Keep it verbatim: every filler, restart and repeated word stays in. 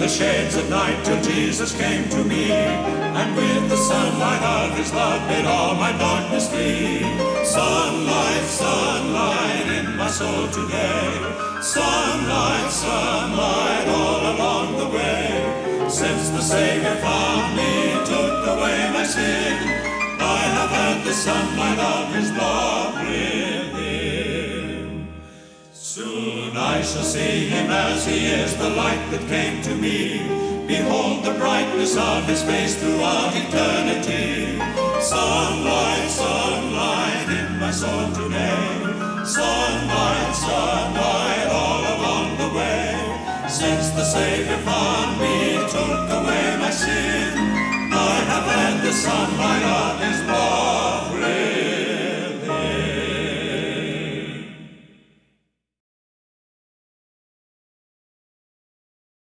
the shades of night till Jesus came to me, and with the sunlight of his love made all my darkness flee. Sunlight, sunlight in my soul today, sunlight, sunlight all along the way. Since the Savior found me, took away my sin, I have had the sunlight of his love within. Soon I shall see him as he is, the light that came to me. Behold the brightness of his face throughout eternity. Sunlight, sunlight in my soul today, sunlight, sunlight all along the way. Since the Savior found me, took away my sin, I have had the sunlight of his